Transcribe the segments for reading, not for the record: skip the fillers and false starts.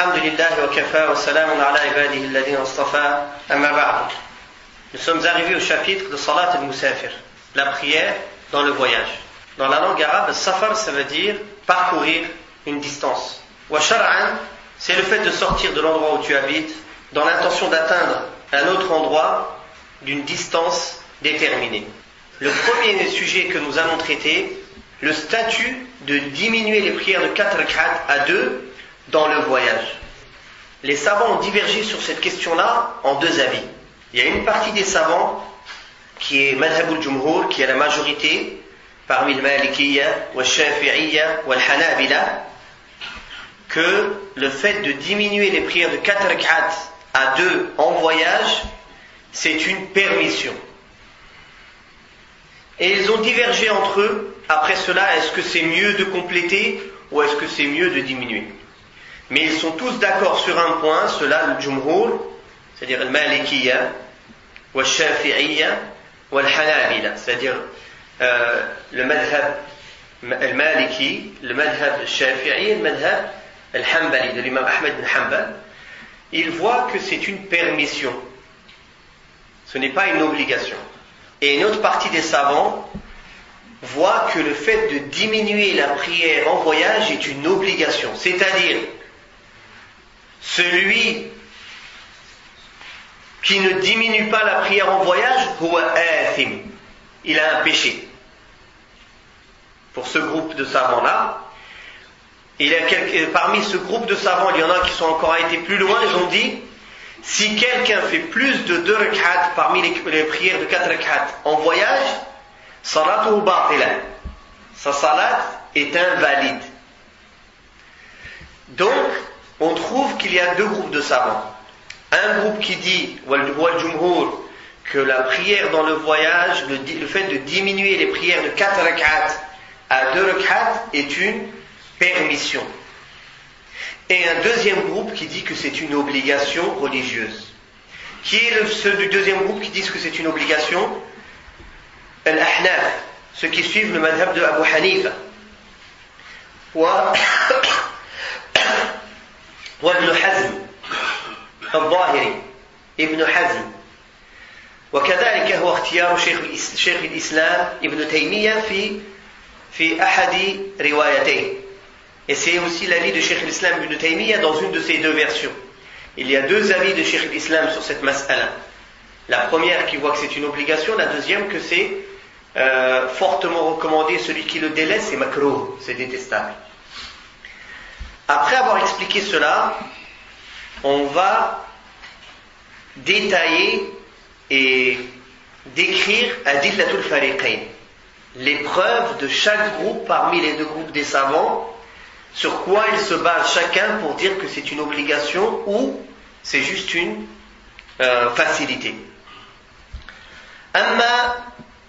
الحمد لله وكفى وسلام على عباده الذين اصطفى أما بعد. Nous sommes arrivés au chapitre de Salat al-Musafir, la prière dans le voyage. Dans la langue arabe, safar ça veut dire parcourir une distance. Wa shar'an, c'est le fait de sortir de l'endroit où tu habites dans l'intention d'atteindre un autre endroit d'une distance déterminée. Le premier sujet que nous allons traiter, le statut de diminuer les prières de 4 rak'at à 2 dans le voyage. Les savants ont divergé sur cette question-là en deux avis. Il y a une partie des savants qui est madhab al-jumhur, qui est la majorité parmi le malikiyya, le shafi'iyya, le hanabila, que le fait de diminuer les prières de 4 rak'at à 2 en voyage, c'est une permission. Et ils ont divergé entre eux. Après cela, est-ce que c'est mieux de compléter ou est-ce que c'est mieux de diminuer? Mais ils sont tous d'accord sur un point, cela le jumhur, c'est-à-dire le malikiyya, le shafi'iyya, le hanabila, c'est-à-dire le madhab le maliki, le madhab le shafi'i et le madhab le hanbali de l'imam Ahmed bin Hanbal. Ils voient que c'est une permission, ce n'est pas une obligation. Et une autre partie des savants voit que le fait de diminuer la prière en voyage est une obligation, c'est-à-dire celui qui ne diminue pas la prière en voyage, huwa athim, il a un péché. Pour ce groupe de savants-là, parmi ce groupe de savants, il y en a qui sont encore été plus loin, ils ont dit, si quelqu'un fait plus de 2 rak'at parmi les prières de 4 rak'at en voyage, salatuhu batila, sa salat est invalide. Donc, on trouve qu'il y a deux groupes de savants. Un groupe qui dit, wal jumhur, que la prière dans le voyage, le fait de diminuer les prières de 4 rak'at à 2 rak'at est une permission. Et un deuxième groupe qui dit que c'est une obligation religieuse. Qui est ceux du deuxième groupe qui disent que c'est une obligation? Al-Ahnaf, ceux qui suivent le madhab de Abu Hanifa. وابن حزم الظاهري ابن حزم وكذلك هو اختيار شيخ الإسلام ابن تيمية في أحد روايتيه. Et c'est aussi l'avis de Cheikh l'Islam ibn Taymiyyah dans une de ces deux versions. Il y a deux avis de Cheikh l'Islam sur cette mas'ala. La première qui voit que c'est une obligation, la deuxième que c'est fortement recommandé, celui qui le délaisse c'est makruh, c'est détestable. Après avoir expliqué cela, on va détailler et décrire adillatul fariqayn, les preuves de chaque groupe parmi les deux groupes des savants, sur quoi ils se basent chacun pour dire que c'est une obligation ou c'est juste une facilité. Amma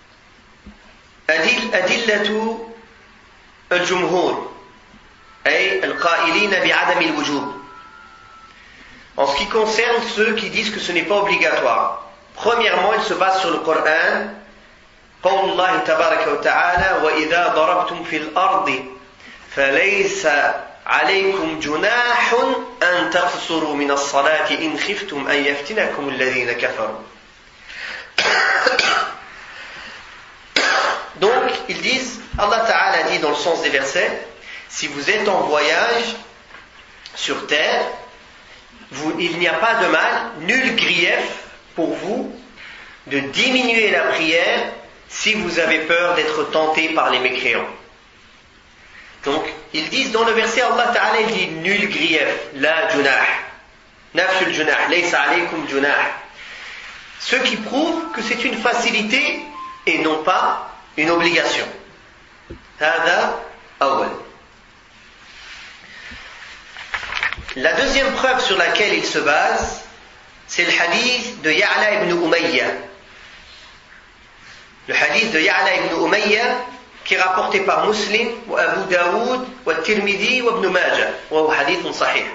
adillatu al-jumhur ay al-qa'ilina bi'adam al-wujub. En ce qui concerne ceux qui disent que ce n'est pas obligatoire, premièrement, ils se basent sur le Coran. قول الله تبارك وتعالى وإذا ضربتم في الأرض فليس عليكم جناح أن تقصروا من الصلاة إن خفتم أن يفتنكم الذين كفروا. Donc, ils disent, Allah Ta'ala dit dans le sens des versets, si vous êtes en voyage sur terre, il n'y a pas de mal, nul grief pour vous de diminuer la prière si vous avez peur d'être tenté par les mécréants. Donc, ils disent dans le verset, Allah Ta'ala il dit nul grief, la junah, nafsul junah, laysa alaykum junah. Ce qui prouve que c'est une facilité et non pas une obligation. Hada awwal. La deuxième preuve sur laquelle il se base, c'est le hadith de Ya'la ibn Umayya. Le hadith de Ya'la ibn Umayya qui est rapporté par Muslim, ou Abu Daoud, ou Tirmidhi, ou Ibn Majah, ou hadith sahih.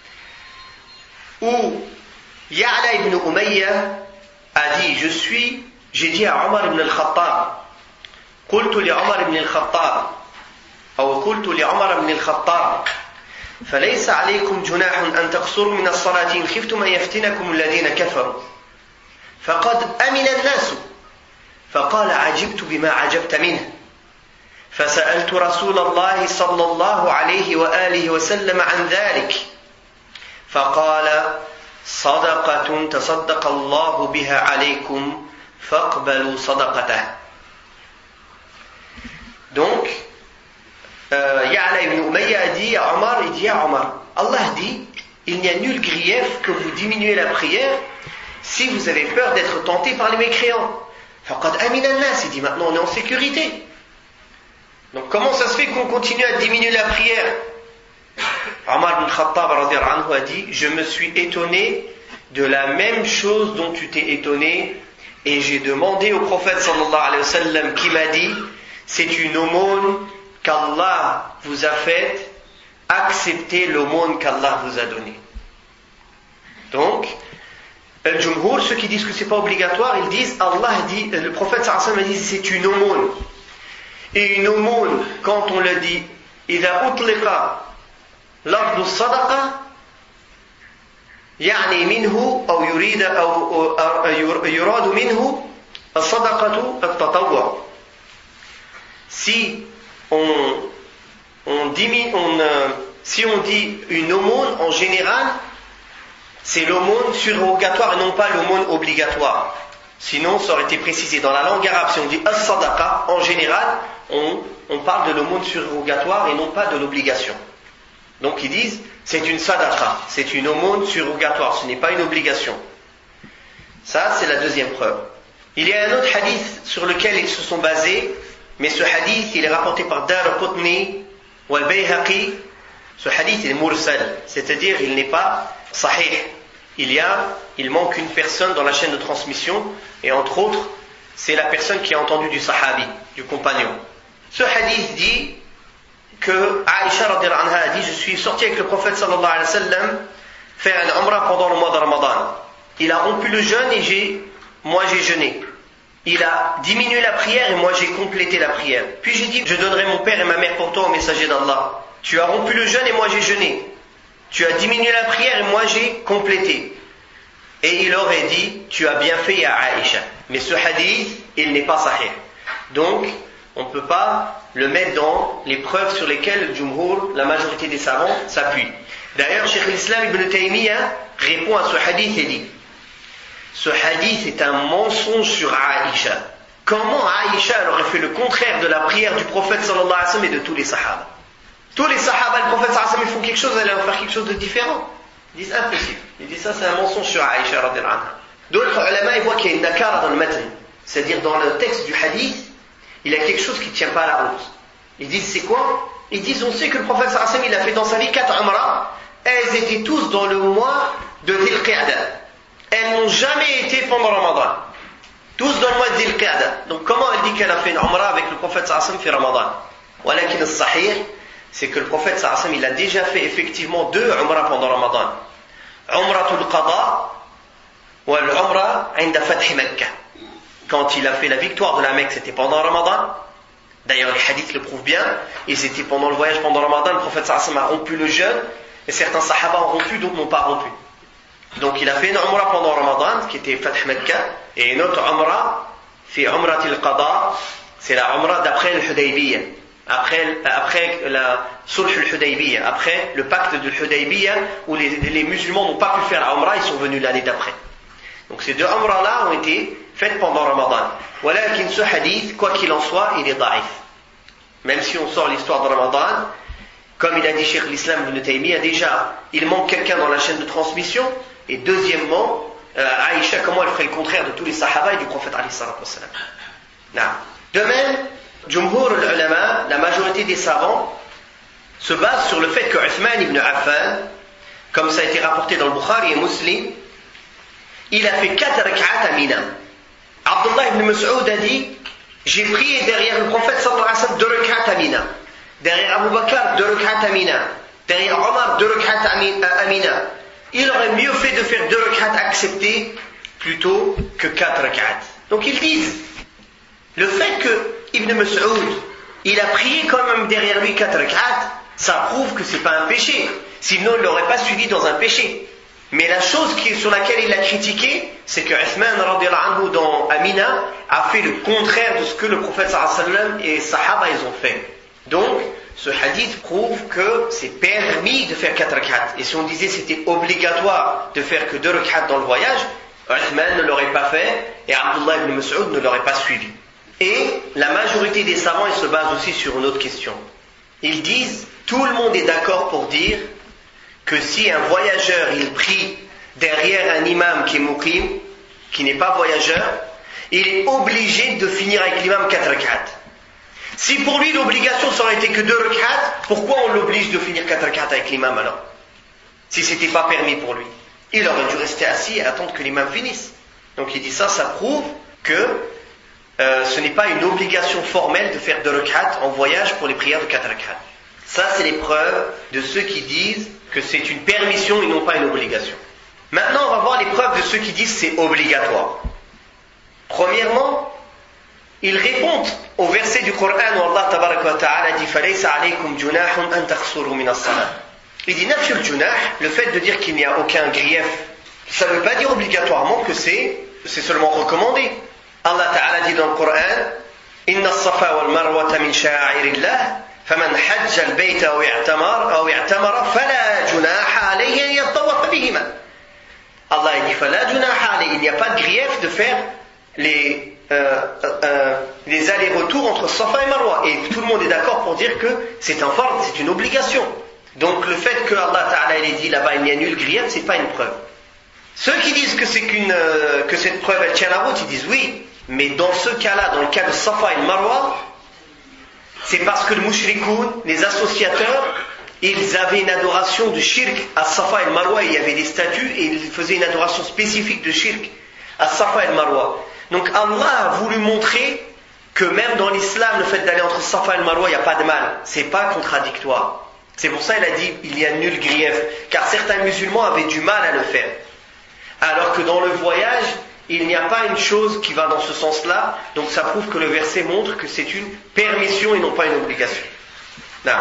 Où Ya'la ibn Umayya a dit, j'ai dit à Omar ibn al-Khattab, قلت لعمر بن الخطاب أو قلت لعمر بن الخطاب فليس عليكم جناح أن تقصروا من الصلاة إن خفتم أن يفتنكم الذين كفروا فقد أمن الناس فقال عجبت بما عجبت منه فسألت رسول الله صلى الله عليه وآله وسلم عن ذلك فقال صدقة تصدق الله بها عليكم فاقبلوا صدقته. Donc Ya'la ibn Umayya a dit à Omar, il dit à Omar, Allah dit, il n'y a nul grief que vous diminuez la prière si vous avez peur d'être tenté par les mécréants. Faqad amina an-nas, il dit maintenant on est en sécurité. Donc comment ça se fait qu'on continue à diminuer la prière? Omar ibn Khattab radiyallahu anhu a dit, je me suis étonné de la même chose dont tu t'es étonné et j'ai demandé au prophète sallallahu alayhi wa sallam qui m'a dit, c'est une aumône qu'Allah vous a faite, acceptez l'aumône qu'Allah vous a donnée. Donc, Al-Jumhur, ceux qui disent que c'est pas obligatoire, ils disent, Allah dit, le prophète sallallahu alayhi wa sallam dit, c'est une aumône. Et une aumône, quand on le dit, إذا أطلق لفظ الصدقة يعني منه أو يريد أو يراد منه الصدقة التطوع. Si on dit une aumône en général, c'est l'aumône surrogatoire et non pas l'aumône obligatoire. Sinon, ça aurait été précisé dans la langue arabe. Si on dit as-sadaqa, en général, on parle de l'aumône surrogatoire et non pas de l'obligation. Donc ils disent, c'est une sadaqa, c'est une aumône surrogatoire, ce n'est pas une obligation. Ça, c'est la deuxième preuve. Il y a un autre hadith sur lequel ils se sont basés, mais ce hadith, il est rapporté par Daraqutni ou Al-Bayhaqi. Ce hadith est mursal, c'est-à-dire il n'est pas sahih. Il manque une personne dans la chaîne de transmission, et entre autres, c'est la personne qui a entendu du sahabi, du compagnon. Ce hadith dit que Aïcha radhiyallahu anha a dit, je suis sorti avec le prophète sallallahu alayhi wa sallam faire un umrah pendant le mois de Ramadan. Il a rompu le jeûne et moi j'ai jeûné. Il a diminué la prière et moi j'ai complété la prière. Puis j'ai dit, je donnerai mon père et ma mère pour toi au messager d'Allah. Tu as rompu le jeûne et moi j'ai jeûné. Tu as diminué la prière et moi j'ai complété. Et il aurait dit, tu as bien fait à Aïcha. Mais ce hadith, il n'est pas sahih. Donc, on ne peut pas le mettre dans les preuves sur lesquelles le Jumhur, la majorité des savants, s'appuient. D'ailleurs, Cheikh l'Islam Ibn Taymiyyah répond à ce hadith et dit, ce hadith est un mensonge sur Aïcha. Comment Aïcha elle aurait fait le contraire de la prière du prophète sallallahu alayhi wa sallam et de tous les sahaba? Tous les sahaba, le prophète sallallahu alayhi wa sallam, ils font quelque chose, elle va faire quelque chose de différent. Ils disent impossible. Ils disent ça, c'est un mensonge sur Aïcha radhiyallahu anha. D'autres ulama, ils voient qu'il y a une nakara dans le matn. C'est-à-dire dans le texte du hadith, il y a quelque chose qui ne tient pas la route. Ils disent c'est quoi? Ils disent on sait que le prophète sallallahu alayhi wa sallam, il a fait dans sa vie 4 umrah. Elles étaient tous dans le mois de Dhil Qa'dah. Elles n'ont jamais été pendant Ramadan. Tous dans le mois de Dhil Qa'dah. Donc comment elle dit qu'elle a fait une umrah avec le prophète sallallahu alayhi wa sallam fi Ramadan? Walakin al-sahih, c'est que le prophète sallallahu alayhi wa sallam, il a déjà fait effectivement 2 umrah pendant Ramadan. Umratul Qada ou l'umrah inda Fath Makkah. Quand il a fait la victoire de la Mecque, c'était pendant Ramadan. D'ailleurs, les hadiths le prouvent bien. Ils étaient pendant le voyage, pendant Ramadan. Le prophète sallallahu alayhi wa sallam a rompu le jeûne. Et certains sahaba ont rompu, d'autres n'ont pas rompu. Donc il a fait une umrah pendant Ramadan, qui était Fath Makkah. Et une autre umrah, fait Umratul Qada. C'est la umrah d'après le Hudaybiyah. Après la Sulh al-Hudaybiyah, après le pacte de Hudaybiyah, où les musulmans n'ont pas pu faire la umrah, ils sont venus l'année d'après. Donc ces 2 umrahs-là ont été faites pendant Ramadan. Walakin ce hadith, quoi qu'il en soit, il est daif. Même si on sort l'histoire de Ramadan, comme il a dit Cheikh l'Islam Ibn Taymiyyah, déjà, il manque quelqu'un dans la chaîne de transmission, et deuxièmement, Aïcha, comment elle ferait le contraire de tous les sahaba et du prophète alayhi salatu wassalam. De même, Jumhur al-ulama, la majorité des savants, se basent sur le fait que Uthman ibn Affan, comme ça a été rapporté dans le Bukhari et Muslim, il a fait 4 rak'at à Mina. Abdullah ibn Mas'ud a dit, j'ai prié derrière le prophète sallallahu alayhi wa sallam 2 rak'at à Mina. Derrière Abu Bakr 2 rak'at à Mina. Derrière Omar 2 rak'at à Mina. Il aurait mieux fait de faire 2 rak'at acceptés plutôt que 4 rak'at. Donc ils disent, le fait que Ibn Mas'ud, il a prié quand même derrière lui 4 rak'at, ça prouve que c'est pas un péché. Sinon, il ne l'aurait pas suivi dans un péché. Mais la chose sur laquelle il l'a critiqué, c'est que Uthman radiyallahu anhu dans Amina a fait le contraire de ce que le prophète sallallahu alayhi wa sallam et les sahaba ils ont fait. Donc, ce hadith prouve que c'est permis de faire 4 rak'at. Et si on disait c'était obligatoire de faire que 2 rak'at dans le voyage, Uthman ne l'aurait pas fait et Abdullah ibn Mas'ud ne l'aurait pas suivi. Et la majorité des savants ils se basent aussi sur une autre question. Ils disent, tout le monde est d'accord pour dire que si un voyageur il prie derrière un imam qui est muqim, qui n'est pas voyageur, il est obligé de finir avec l'imam 4 rak'at. Si pour lui l'obligation ça aurait été que 2 rak'at, pourquoi on l'oblige de finir 4 rak'at avec l'imam alors? Si c'était pas permis pour lui. Il aurait dû rester assis et attendre que l'imam finisse. Donc il dit ça prouve que ce n'est pas une obligation formelle de faire 2 rak'at en voyage pour les prières de 4 rak'at. Ça c'est les preuves de ceux qui disent que c'est une permission et non pas une obligation. Maintenant on va voir les preuves de ceux qui disent que c'est obligatoire. Premièrement, ils répondent au verset du Coran où Allah tabaraka wa ta'ala dit فَلَيْسَ عَلَيْكُمْ جُنَاحٌ أَن تَقْصُرُوا مِنَ الصَّلَاةِ. Il dit نَفْيُ الْجُنَاح, le fait de dire qu'il n'y a aucun grief, ça ne veut pas dire obligatoirement que c'est seulement recommandé. Allah ta'ala dit dans le Coran إِنَّ الصَّفَا وَالْمَرْوَةَ مِنْ شَعَائِرِ اللَّهِ فَمَنْ حَجَّ الْبَيْتَ أَوْ اعْتَمَرَ فَلَا جُنَاحَ عَلَيْهِ أَن يَطَّوَّفَ بِهِمَا. Allah dit فَلَا جُنَاحَ عَلَيْهِ, il n'y a pas de grief de faire les allers-retours entre Safa et Marwa. Et tout le monde est d'accord pour dire que c'est un fard, c'est une obligation. Donc le fait que Allah Ta'ala ait dit là-bas il n'y a nul grief, c'est pas une preuve. Ceux qui disent que que cette preuve elle tient la route, ils disent oui, mais dans ce cas-là, dans le cas de Safa et Marwa, c'est parce que le mushrikoun, les associateurs, ils avaient une adoration de shirk à Safa et Marwa, il y avait des statues et ils faisaient une adoration spécifique de shirk à Safa et Marwa. Donc Allah a voulu montrer que même dans l'islam, le fait d'aller entre Safa et Marwa, il n'y a pas de mal. C'est pas contradictoire. C'est pour ça qu'il a dit il y a nul grief. Car certains musulmans avaient du mal à le faire. Alors que dans le voyage, il n'y a pas une chose qui va dans ce sens-là. Donc ça prouve que le verset montre que c'est une permission et non pas une obligation. Non.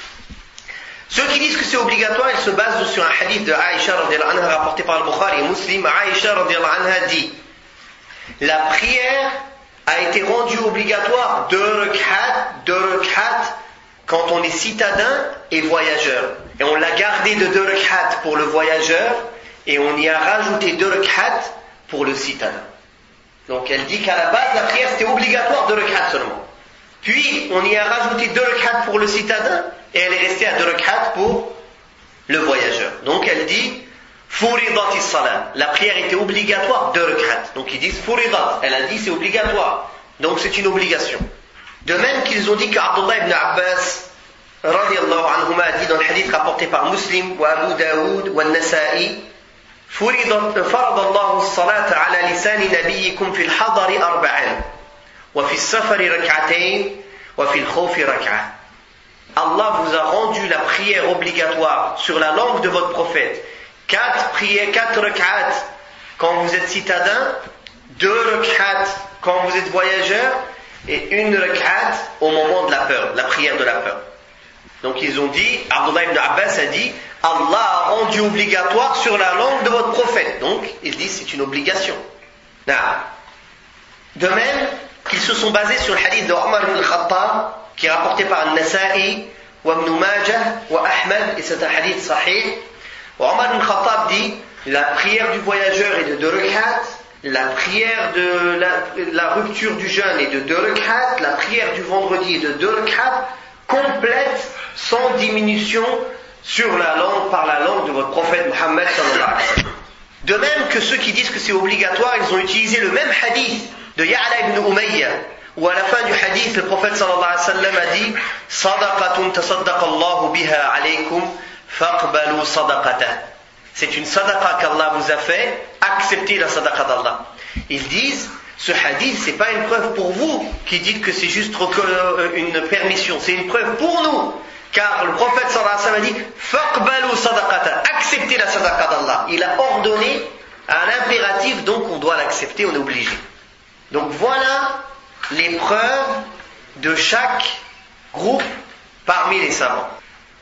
Ceux qui disent que c'est obligatoire, ils se basent sur un hadith de Aïcha radhiyallahu anha rapporté par le Bukhari et Muslim. Aïcha radhiyallahu anha dit: la prière a été rendue obligatoire 2 rak'at quand on est citadin et voyageur. Et on l'a gardé de 2 rak'at pour le voyageur et on y a rajouté 2 rak'at pour le citadin. Donc elle dit qu'à la base la prière c'était obligatoire 2 rak'at seulement. Puis on y a rajouté 2 rak'at pour le citadin et elle est restée à 2 rak'at pour le voyageur. Donc elle dit Furidat salat. La prière était obligatoire 2 rak'at. Donc ils disent Furidat. Elle a dit c'est obligatoire. Donc c'est une obligation. De même qu'ils ont dit qu'Abdullah ibn Abbas radiyallahu anhuma a dit dans le hadith rapporté par Muslim wa Abu Daoud wa Nasa'i فرض الله الصلاة على لسان نبيكم في الحضر 4 وفي السفر 2 وفي الخوف 1. Allah vous a rendu la prière obligatoire sur la langue de votre prophète. 4 prières, 4 rak'at quand vous êtes citadin, 2 rak'at quand vous êtes voyageur et 1 rak'at au moment de la peur, la prière de la peur. Donc ils ont dit, Abdullah ibn Abbas a dit, Allah a rendu obligatoire sur la langue de votre prophète. Donc ils disent c'est une obligation. De même qu'ils se sont basés sur le hadith de Omar ibn al-Khattab qui est rapporté par Al-Nasa'i wa Ibn Majah wa Ahmad et c'est un hadith sahih. Omar ibn Khattab dit la prière du voyageur est de 2 rak'at, la prière de la rupture du jeûne est de 2 rak'at, la prière du vendredi est de 2 rak'at, complète sans diminution sur la langue, par la langue de votre prophète Muhammad sallallahu alayhi wa sallam. De même que ceux qui disent que c'est obligatoire, ils ont utilisé le même hadith de Ya'la ibn Umayya, où à la fin du hadith, le prophète sallallahu alayhi wa sallam a dit Sadaqatun tasaddaqallahu biha alaykum faqbalu sadaqatah. C'est une sadaqa qu'Allah vous a fait, acceptez la sadaqa d'Allah. Ils disent ce hadith, c'est pas une preuve pour vous qui dites que c'est juste une permission, c'est une preuve pour nous. Car le prophète sallallahu alayhi wa sallam a dit faqbalu sadaqata, acceptez la sadaqa d'Allah. Il a ordonné un impératif, donc on doit l'accepter, on est obligé. Donc voilà les preuves de chaque groupe parmi les savants.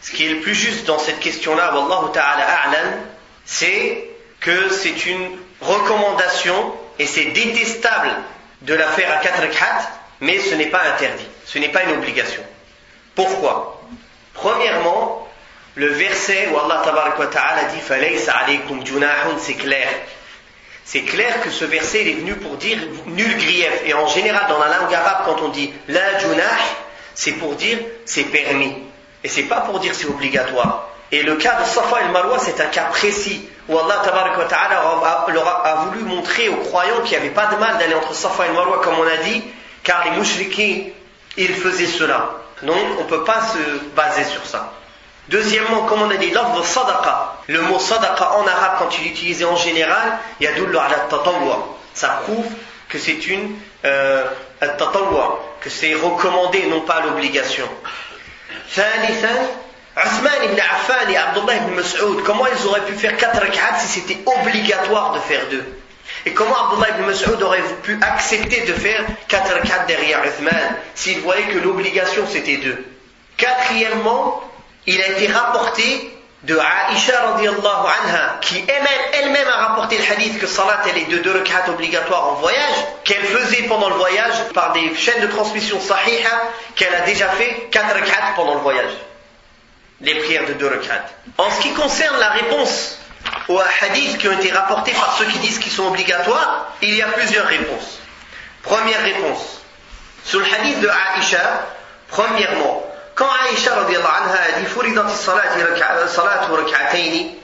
ce qui est le plus juste dans cette question-là, wallahu ta'ala a'lam, c'est que c'est une recommandation et c'est détestable de la faire à 4 rak'at, mais ce n'est pas interdit, ce n'est pas une obligation. Pourquoi? Premièrement, le verset où Allah tabarak wa ta'ala dit فَلَيْسَ عَلَيْكُمْ جُنَاحٌ, c'est clair. C'est clair que ce verset il est venu pour dire nul grief. Et en général, dans la langue arabe, quand on dit la junah, c'est pour dire c'est permis. Et c'est pas pour dire c'est obligatoire. Et le cas de Safa et Marwa, c'est un cas précis où Allah tabarak wa ta'ala a voulu montrer aux croyants qu'il n'y avait pas de mal d'aller entre Safa et Marwa, comme on a dit, car les mouchriquins, ils faisaient cela. Donc, on ne peut pas se baser sur ça. Deuxièmement, comme on a dit, l'afd sadaqa. Le mot sadaqa en arabe, quand il est utilisé en général, yadullu ala tatawwa. Ça prouve que c'est une tatawwa, que c'est recommandé, non pas l'obligation. Thalithan, Uthman ibn Affan et Abdullah ibn Mas'ud, comment ils auraient pu faire 4 rak'at si c'était obligatoire de faire 2? Et comment Abdullah ibn Mas'ud aurait pu accepter de faire 4 rak'at derrière Uthman s'il voyait que l'obligation c'était 2? Quatrièmement, il a été rapporté de Aïcha radiyallahu anha, qui elle-même a rapporté le hadith que salat elle est de 2 rak'at obligatoires en voyage, qu'elle faisait pendant le voyage par des chaînes de transmission sahiha, qu'elle a déjà fait 4 rak'at pendant le voyage. Les prières de 2 rak'at. En ce qui concerne la réponse aux hadiths qui ont été rapportés par ceux qui disent qu'ils sont obligatoires, il y a plusieurs réponses. Première réponse. Sur le hadith de Aïcha, premièrement, quand Aïcha radiyallahu anha a dit Furidati salatu rak'ataini,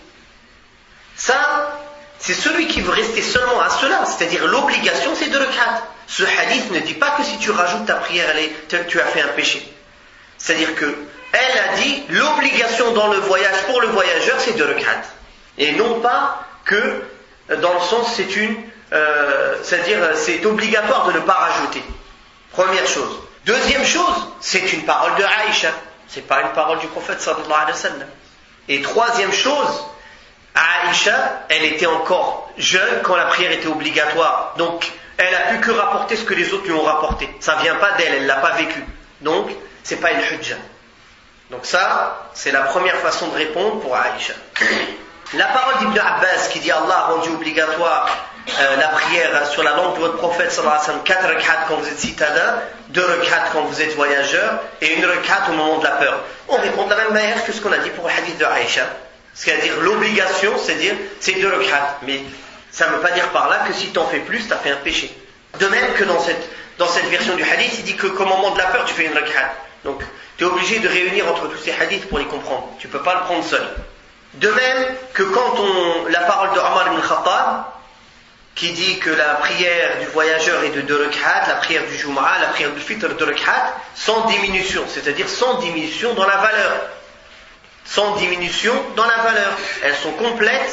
ça, c'est celui qui veut rester seulement à cela, c'est-à-dire l'obligation c'est 2 rak'at. Ce hadith ne dit pas que si tu rajoutes ta prière, tu as fait un péché. C'est-à-dire que elle a dit l'obligation dans le voyage pour le voyageur c'est 2 rak'at. Et non pas que dans le sens c'est-à-dire c'est obligatoire de ne pas rajouter. Première chose. Deuxième chose, c'est une parole de Aïcha, c'est pas une parole du prophète sallallahu alayhi wa sallam. Et troisième chose, Aïcha, elle était encore jeune quand la prière était obligatoire, donc elle a pu que rapporter ce que les autres lui ont rapporté. Ça vient pas d'elle, elle l'a pas vécu. Donc c'est pas une hujja. Donc ça, c'est la première façon de répondre pour Aïcha. La parole d'Ibn Abbas qui dit Allah a rendu obligatoire la prière sur la langue de votre prophète sallallahu alayhi wa sallam, 4 rak'at quand vous êtes citadin, 2 rak'at quand vous êtes voyageur et 1 rak'at au moment de la peur. On répond de la même manière que ce qu'on a dit pour le hadith de Aïcha. C'est-à-dire l'obligation, c'est 2 rak'at. Mais ça ne veut pas dire par là que si tu en fais plus, tu as fait un péché. De même que dans cette version du hadith, il dit qu'au moment de la peur, tu fais 1 rak'at. Donc tu es obligé de réunir entre tous ces hadiths pour les comprendre. Tu ne peux pas le prendre seul. De même que quand la parole de Omar ibn Khattab, qui dit que la prière du voyageur est de 2 rak'at, la prière du Jumu'ah, la prière du Fitr de 2 rak'at, sans diminution, c'est-à-dire sans diminution dans la valeur. Sans diminution dans la valeur. Elles sont complètes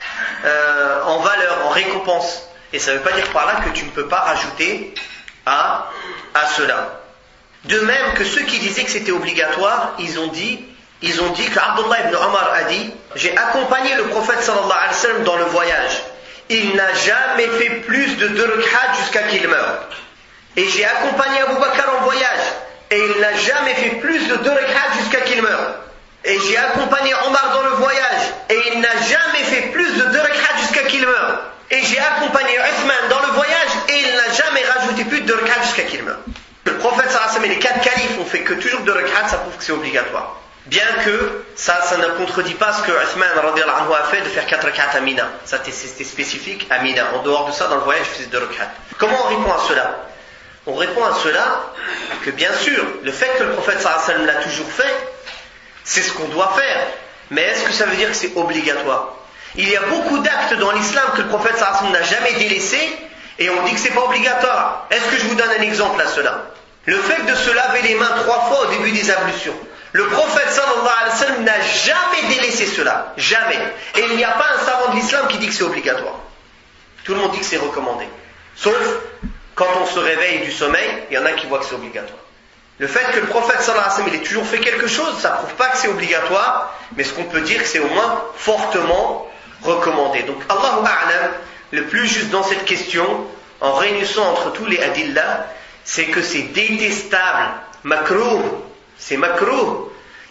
en valeur, en récompense. Et ça ne veut pas dire par là que tu ne peux pas rajouter à cela. De même que ceux qui disaient que c'était obligatoire, ils ont dit qu'Abdullah ibn Omar a dit j'ai accompagné le prophète sallallahu alayhi wa sallam dans le voyage. Il n'a jamais fait plus de 2 rak'at jusqu'à qu'il meure. Et j'ai accompagné Abu Bakr en voyage. Et il n'a jamais fait plus de 2 rak'at jusqu'à qu'il meure. Et j'ai accompagné Omar dans le voyage. Et il n'a jamais fait plus de 2 rak'at jusqu'à qu'il meure. Et j'ai accompagné Uthman dans le voyage. Et il n'a jamais rajouté plus de 2 rak'at jusqu'à qu'il meure. Le prophète sallallahu alayhi wa sallam et les 4 califes ont fait que toujours 2 rak'at, ça prouve que c'est obligatoire. Bien que ça ne contredit pas ce que Uthman radiyallahu anhu a fait de faire 4 rak'at à Mina. Ça c'était spécifique à Mina. En dehors de ça, dans le voyage, je faisais 2 rak'at. Comment on répond à cela? On répond à cela que bien sûr, le fait que le prophète sallallahu alayhi wa sallam l'a toujours fait, c'est ce qu'on doit faire. Mais est-ce que ça veut dire que c'est obligatoire? Il y a beaucoup d'actes dans l'islam que le prophète sallallahu alayhi wa sallam n'a jamais délaissés et on dit que c'est pas obligatoire. Est-ce que je vous donne un exemple à cela? Le fait de se laver les mains 3 fois au début des ablutions. Le prophète sallallahu alayhi wa sallam n'a jamais délaissé cela. Jamais. Et il n'y a pas un savant de l'islam qui dit que c'est obligatoire. Tout le monde dit que c'est recommandé. Sauf quand on se réveille du sommeil, il y en a qui voient que c'est obligatoire. Le fait que le prophète sallallahu alayhi wa sallam il ait toujours fait quelque chose, ça ne prouve pas que c'est obligatoire, mais ce qu'on peut dire que c'est au moins fortement recommandé. Donc Allahu a'lam, le plus juste dans cette question, en réunissant entre tous les adillah, c'est que c'est détestable, makrouh. C'est makrouh,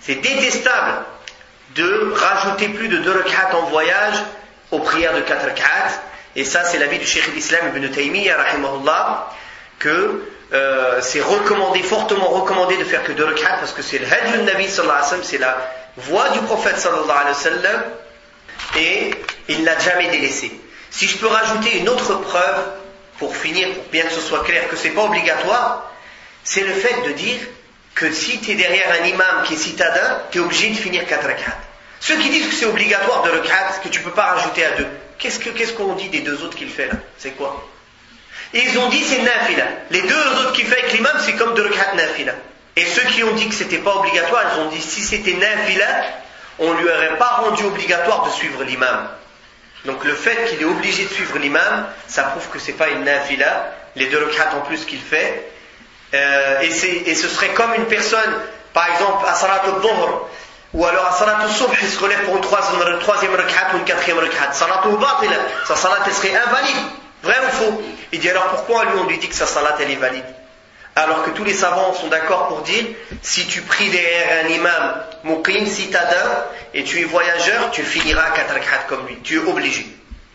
C'est détestable de rajouter plus de 2 rak'at en voyage aux prières de 4 rak'at. Et ça, c'est l'avis du Cheikh l'Islam Ibn Taymiyyah, rahimahullah, que c'est recommandé, fortement recommandé de faire que 2 rak'at, parce que c'est le hajj Nabi sallallahu alayhi wa sallam, c'est la voie du prophète sallallahu alayhi wa sallam, et il ne l'a jamais délaissé. Si je peux rajouter une autre preuve, pour finir, pour bien que ce soit clair, que c'est pas obligatoire, c'est le fait de dire que si tu es derrière un imam qui est citadin, tu es obligé de finir 4 rak'at. Ceux qui disent que c'est obligatoire de rak'at, que tu ne peux pas rajouter à 2, qu'est-ce qu'on dit des 2 autres qu'il fait là? C'est quoi? Ils ont dit c'est nafila. Les 2 autres qu'il fait avec l'imam, c'est comme 2 rak'at nafila. Et ceux qui ont dit que c'était pas obligatoire, ils ont dit si c'était nafila, on lui aurait pas rendu obligatoire de suivre l'imam. Donc le fait qu'il est obligé de suivre l'imam, ça prouve que c'est pas une nafila, les 2 rak'at en plus qu'il fait. Et ce serait comme une personne, par exemple, à Salat al-Dhuhr, ou alors à Salat al-Subh, il se relève pour une 3e rak'at ou une 4e rak'at. Salat al-Batila, sa salat elle serait invalide. Vrai ou faux? Il dit alors pourquoi lui on lui dit que sa salat elle est valide? Alors que tous les savants sont d'accord pour dire, si tu pries derrière un imam muqim, citadin, et tu es voyageur, tu finiras 4 rak'at comme lui. Tu es obligé.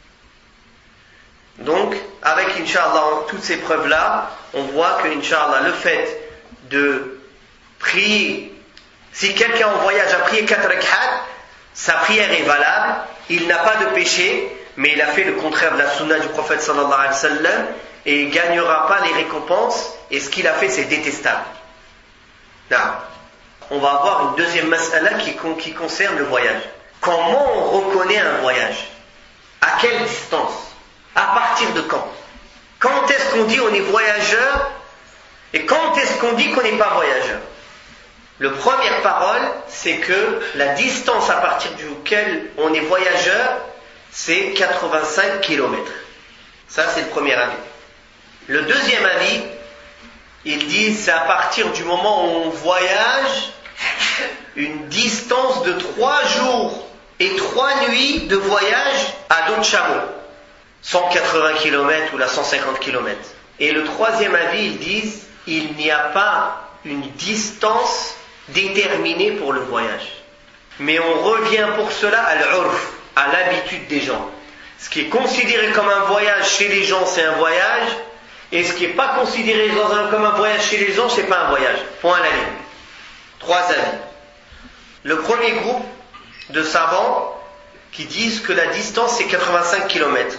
Donc, avec Inch'Allah, toutes ces preuves-là, on voit que Inch'Allah, le fait de prier, si quelqu'un en voyage a prié 4 rak'at, sa prière est valable, il n'a pas de péché, mais il a fait le contraire de la sunna du prophète sallallahu alayhi wa sallam, et il ne gagnera pas les récompenses, et ce qu'il a fait c'est détestable. Non. On va avoir une deuxième mas'ala qui concerne le voyage. Comment on reconnaît un voyage? À quelle distance? À partir de quand? Quand est-ce qu'on dit on est voyageur? Et quand est-ce qu'on dit qu'on n'est pas voyageur? La première parole, c'est que la distance à partir duquel on est voyageur, c'est 85 km. Ça, c'est le premier avis. Le deuxième avis, ils disent c'est à partir du moment où on voyage une distance de 3 jours et 3 nuits de voyage à dos de chameau. 180 km ou la 150 km. Et le troisième avis, ils disent il n'y a pas une distance déterminée pour le voyage. Mais on revient pour cela à l'urf, à l'habitude des gens. Ce qui est considéré comme un voyage chez les gens, c'est un voyage, et ce qui n'est pas considéré comme un voyage chez les gens, c'est pas un voyage. Point à la ligne. 3 avis. Le premier groupe de savants qui disent que la distance c'est 85 km.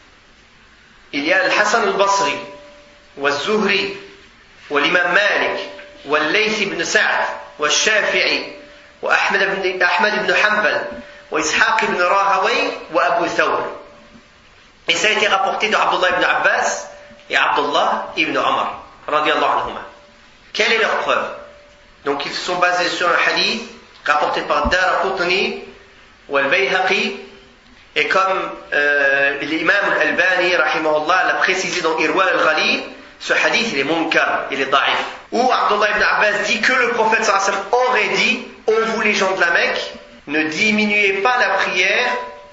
Il y a Al-Hassan al-Basri, Al-Zuhri, l'imam Malik, Al-Layth ibn Sa'd, Al-Shafi'i, Ahmad ibn Hanbal, Ishaq ibn Rahaway, Abu Thawr. Et ça a été rapporté de Abdullah ibn Abbas et Abdullah ibn Omar, radiyallahu anhuma. Quelle est leur preuve? Donc ils se sont basés sur un hadith rapporté par Daraqutni ou Al-Bayhaqi, et comme l'imam Al-Albani rahimahullah l'a précisé dans Irwa al-Ghalib, ce hadith il est munkar, il est da'if. Où Abdullah ibn Abbas dit que le prophète sallallahu alayhi wa sallam aurait dit: ô vous les gens de la Mecque, ne diminuez pas la prière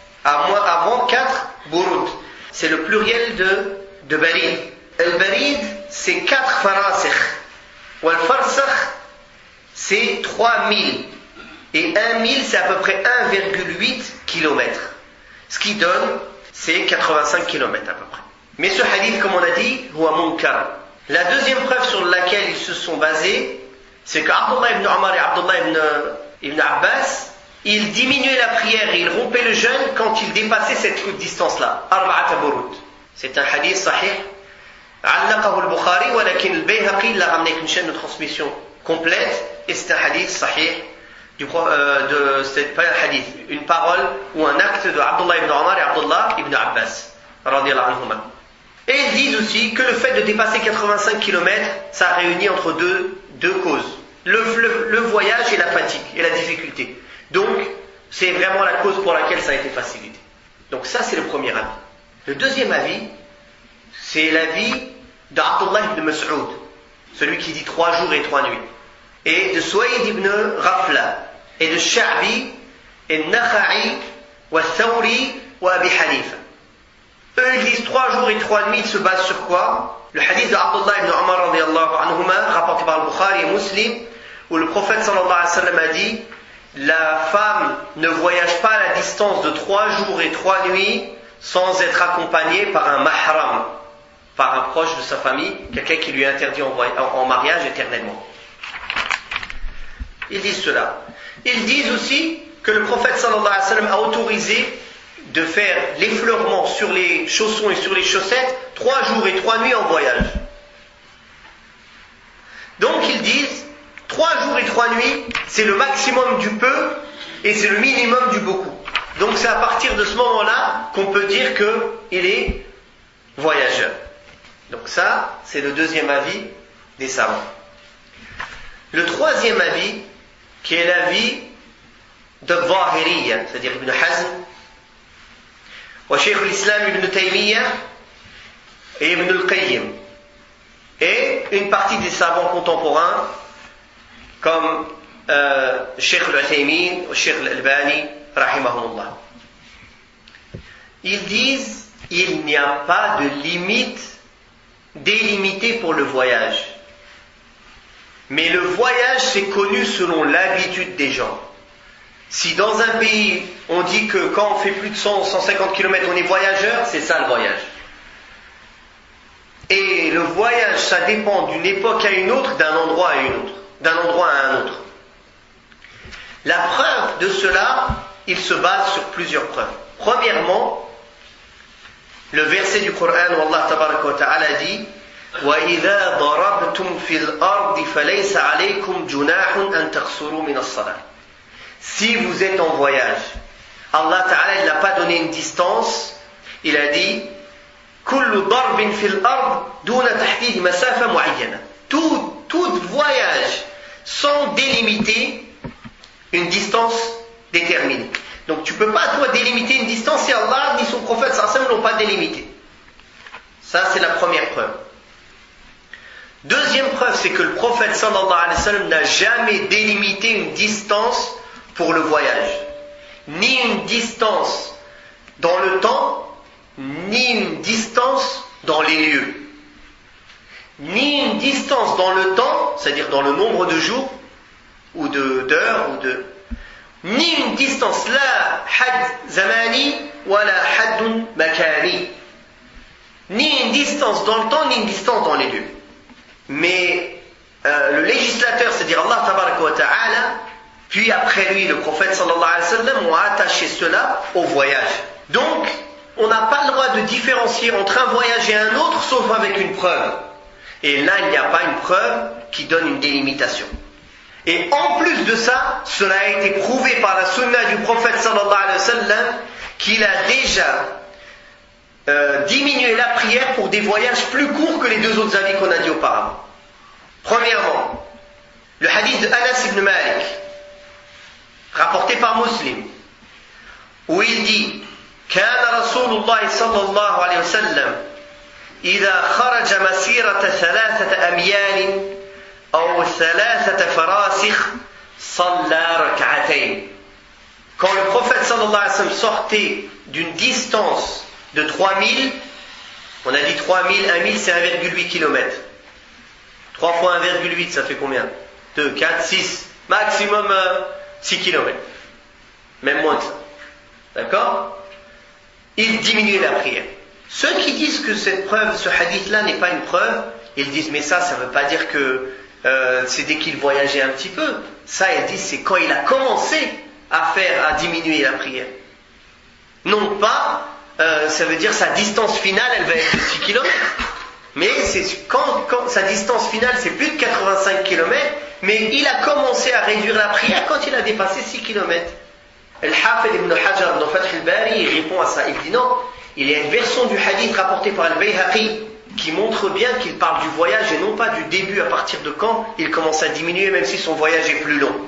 avant 4 burud. C'est le pluriel de barid. Al-barid c'est 4 farasikh. Wal-farsakh c'est 3000. Et 1000 c'est à peu près 1,8 km. Ce qui donne, c'est 85 km à peu près. Mais ce hadith, comme on a dit, huwa munkar. La deuxième preuve sur laquelle ils se sont basés, c'est qu'Abdullah ibn Omar et Abdullah ibn Abbas, ils diminuaient la prière et ils rompaient le jeûne quand ils dépassaient cette distance-là. Arba'at burud. C'est un hadith sahih. Allaqahu al-Bukhari, walakin al-Bayhaqi l'a ramené avec une chaîne de transmission complète, et c'est un hadith sahih. C'est pas un hadith, une parole ou un acte de Abdullah ibn Omar et Abdullah ibn Abbas radiyallahu anhuma. Et ils disent aussi que le fait de dépasser 85 km, ça réunit entre deux causes, le voyage et la fatigue et la difficulté. Donc c'est vraiment la cause pour laquelle ça a été facilité. Donc ça c'est le premier avis. Le deuxième avis, c'est l'avis d'Abdullah ibn Mas'ud, celui qui dit 3 jours et 3 nuits, et de Suwayd ibn Ghafla, et de Sha'bi, et Nakha'i, wa Thawri, wa Abi Hanifa. Eux ils disent 3 jours et 3 nuits, ils se basent sur quoi? Le hadith de Abdullah ibn Omar radiyallahu anhuma, rapporté par al-Bukhari et Muslim, où le prophète sallallahu alayhi wa sallam a dit la femme ne voyage pas à la distance de 3 jours et 3 nuits sans être accompagnée par un mahram, par un proche de sa famille, quelqu'un qui lui est interdit en mariage éternellement. Ils disent cela. Ils disent aussi que le prophète sallallahu alayhi wa sallam a autorisé de faire l'effleurement sur les chaussons et sur les chaussettes 3 jours et 3 nuits en voyage. Donc ils disent 3 jours et 3 nuits, c'est le maximum du peu et c'est le minimum du beaucoup. Donc c'est à partir de ce moment-là qu'on peut dire qu'il est voyageur. Donc ça, c'est le deuxième avis des savants. Le troisième avis, qui est l'avis de Zahiriyya, c'est-à-dire Ibn Hazm, wa Shaykh al-Islam Ibn Taymiyyah et Ibn al-Qayyim, et une partie des savants contemporains comme Shaykh al-Uthaymin ou Shaykh al-Albani rahimahumullah. Ils disent il n'y a pas de limite délimitée pour le voyage, mais le voyage c'est connu selon l'habitude des gens. Si dans un pays on dit que quand on fait plus de 100-150 km on est voyageur, c'est ça le voyage. Et le voyage, ça dépend d'une époque à une autre, d'un endroit à une autre, d'un endroit à un autre. La preuve de cela, il se base sur plusieurs preuves. Premièrement, le verset du Coran où Allah tabaraka wa ta'ala dit وَإِذَا ضَرَبْتُمْ فِي الْأَرْضِ فَلَيْسَ عَلَيْكُمْ جُنَاحٌ أَن تَقْصُرُوا مِنَ الصَّلَاةِ. Si vous êtes en voyage, Allah ta'ala il n'a pas donné une distance, il a dit كل ضرب في الأرض دون تحديد مسافة معينة. Tout voyage sans délimiter une distance déterminée. Donc tu ne peux pas toi délimiter une distance et Allah ni son prophète sallallahu alayhi wa sallam n'ont pas délimité. Ça c'est la première preuve. Deuxième preuve, c'est que le prophète sallallahu alayhi wa sallam n'a jamais délimité une distance pour le voyage. Ni une distance dans le temps, ni une distance dans les lieux. Ni une distance dans le temps, c'est-à-dire dans le nombre de jours, ou d'heures, ni une distance, la had zamani, wa la haddun makani. Ni une distance dans le temps, ni une distance dans les lieux. Mais le législateur, c'est-à-dire Allah tabaraka wa ta'ala, puis après lui le prophète sallallahu alayhi wa sallam, ont attaché cela au voyage. Donc, on n'a pas le droit de différencier entre un voyage et un autre, sauf avec une preuve. Et là, il n'y a pas une preuve qui donne une délimitation. Et en plus de ça, cela a été prouvé par la sunna du prophète sallallahu alayhi wa sallam, qu'il a déjà diminué la prière pour des voyages plus courts que les deux autres avis qu'on a dit auparavant. Premièrement, le hadith de Anas ibn Malik, rapporté par Muslim, où il dit كان رسول الله صلى الله عليه وسلم إذا خرج مسيرة 3 أميال أو 3 فراسخ صلى ركعتين. Quand le prophète sallallahu alayhi wa sallam sortait d'une distance de 3000, on a dit 3000, 1 000 c'est 1,8 km. 3 fois 1,8 ça fait combien? 2, 4, 6, maximum 6 km. Même moins que ça. D'accord? Il diminuait la prière. Ceux qui disent que cette preuve, ce hadith-là n'est pas une preuve, ils disent mais ça ne veut pas dire que c'est dès qu'il voyageait un petit peu. Ça, ils disent c'est quand il a commencé à diminuer la prière. Non pas, ça veut dire sa distance finale, elle va être de 6 km. Mais c'est quand sa distance finale c'est plus de 85 km, mais il a commencé à réduire la prière quand il a dépassé 6 km. Al-Hafid ibn Hajar dans Fath al-Bari, il répond à ça. Il dit non, il y a une version du hadith rapportée par Al-Bayhaqi qui montre bien qu'il parle du voyage et non pas du début à partir de quand il commence à diminuer même si son voyage est plus long.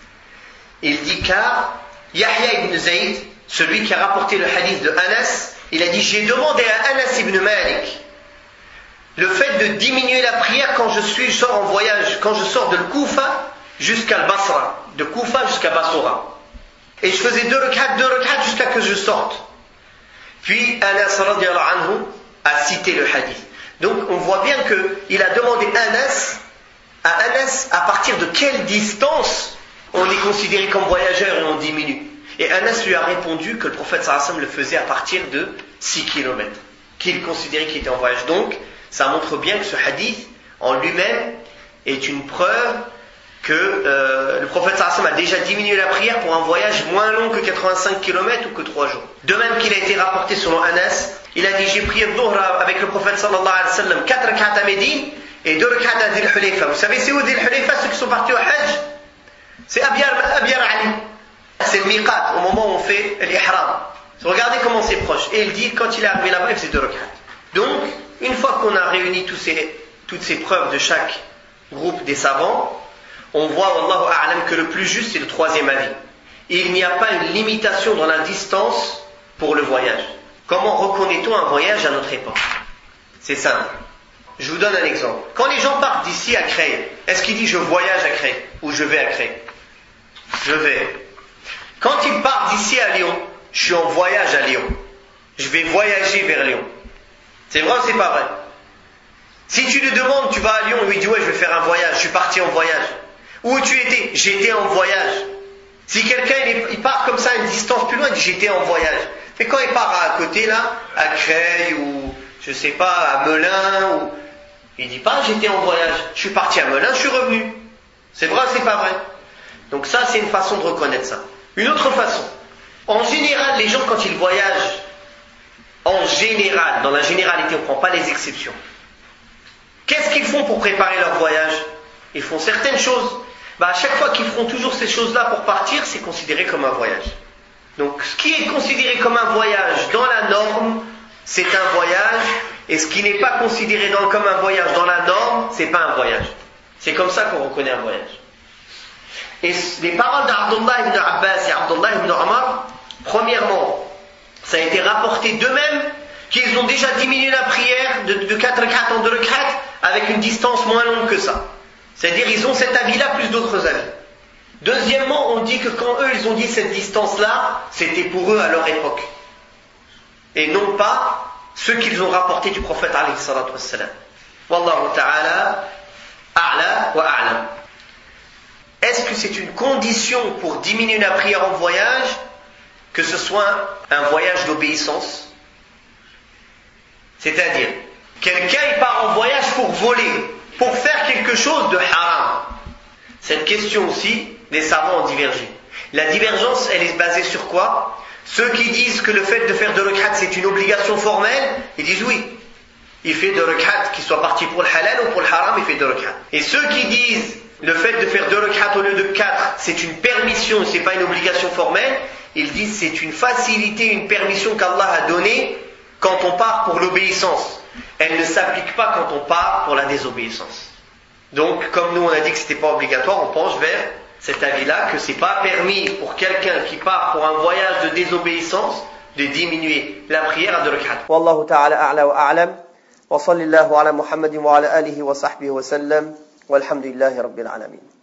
Il dit car Yahya ibn Zayd, celui qui a rapporté le hadith de Anas, il a dit j'ai demandé à Anas ibn Malik le fait de diminuer la prière quand je sors en voyage, quand je sors de Koufa jusqu'à Basra, de Koufa jusqu'à Basora. Et je faisais 2 rak'at jusqu'à que je sorte. Puis Anas radiyallahu anhu a cité le hadith. Donc on voit bien qu'il a demandé à Anas à Anas à partir de quelle distance on est considéré comme voyageur et on diminue. Et Anas lui a répondu que le prophète sallallahu alayhi wa sallam le faisait à partir de 6 km, qu'il considérait qu'il était en voyage. Donc, ça montre bien que ce hadith, en lui-même, est une preuve que le prophète sallallahu alayhi wa sallam a déjà diminué la prière pour un voyage moins long que 85 km ou que 3 jours. De même qu'il a été rapporté selon Anas, il a dit, j'ai prié le dhuhr avec le prophète sallallahu alayhi wa sallam 4 rak'at à Médine et 2 rak'at à Dhul Hulayfa. Vous savez c'est où Dhul Hulayfa, ceux qui sont partis au Hajj? C'est Abyar Ali. C'est le miqat, au moment où on fait l'ihram. Regardez comment c'est proche. Et il dit, quand il est arrivé là-bas, il faisait 2 rak'at. Donc, une fois qu'on a réuni toutes ces preuves de chaque groupe des savants, on voit, wallahu a'lam, que le plus juste, c'est le troisième avis. Il n'y a pas une limitation dans la distance pour le voyage. Comment reconnaît-on un voyage à notre époque? C'est simple. Je vous donne un exemple. Quand les gens partent d'ici à Creil, est-ce qu'ils disent je voyage à Creil ou je vais à Creil? Je vais. Quand ils partent d'ici à Lyon, je suis en voyage à Lyon. Je vais voyager vers Lyon. C'est vrai ou c'est pas vrai? Si tu lui demandes, tu vas à Lyon, lui dit ouais, je vais faire un voyage, je suis parti en voyage. Où tu étais? J'étais en voyage. Si quelqu'un il part comme ça à une distance plus loin, il dit j'étais en voyage. Mais quand il part à côté là, à Creil ou je sais pas, à Melun, ou... il dit pas j'étais en voyage. Je suis parti à Melun, je suis revenu. C'est vrai ou c'est pas vrai? Donc ça c'est une façon de reconnaître ça. Une autre façon. En général, les gens quand ils voyagent, en général, dans la généralité, on ne prend pas les exceptions. Qu'est-ce qu'ils font pour préparer leur voyage? Ils font certaines choses. À chaque fois qu'ils feront toujours ces choses-là pour partir, c'est considéré comme un voyage. Donc ce qui est considéré comme un voyage dans la norme, c'est un voyage, et ce qui n'est pas considéré comme un voyage dans la norme, c'est pas un voyage. C'est comme ça qu'on reconnaît un voyage. Et les paroles d'Abdullah ibn Abbas et Abdullah ibn Omar, premièrement, ça a été rapporté d'eux-mêmes qu'ils ont déjà diminué la prière de 4 rak'at en 2 rak'at avec une distance moins longue que ça. C'est-à-dire ils ont cet avis-là plus d'autres avis. Deuxièmement, on dit que quand eux ils ont dit cette distance-là, c'était pour eux à leur époque. Et non pas ceux qu'ils ont rapportés du prophète alayhi salatu wassalam. Wallahu ta'ala a'la wa a'lam. Est-ce que c'est une condition pour diminuer la prière en voyage que ce soit un voyage d'obéissance? C'est-à-dire, quelqu'un il part en voyage pour voler, pour faire quelque chose de haram. Cette question aussi, les savants ont divergé. La divergence, elle est basée sur quoi? Ceux qui disent que le fait de faire 2 rak'at c'est une obligation formelle, ils disent oui. Il fait 2 rak'at, qu'il soit parti pour le halal ou pour le haram, il fait 2 rak'at. Et ceux qui disent le fait de faire 2 rak'at au lieu de 4, c'est une permission, c'est pas une obligation formelle, ils disent c'est une facilité, une permission qu'Allah a donnée quand on part pour l'obéissance. Elle ne s'applique pas quand on part pour la désobéissance. Donc, comme nous on a dit que c'était pas obligatoire, on penche vers cet avis-là que c'est pas permis pour quelqu'un qui part pour un voyage de désobéissance de diminuer la prière à 2 rak'at. Wallahu ta'ala a'la wa a'lam. Wa sallallahu ala Muhammadin wa ala alihi wa sahbihi wa sallam. Walhamdulillahi rabbil alamin.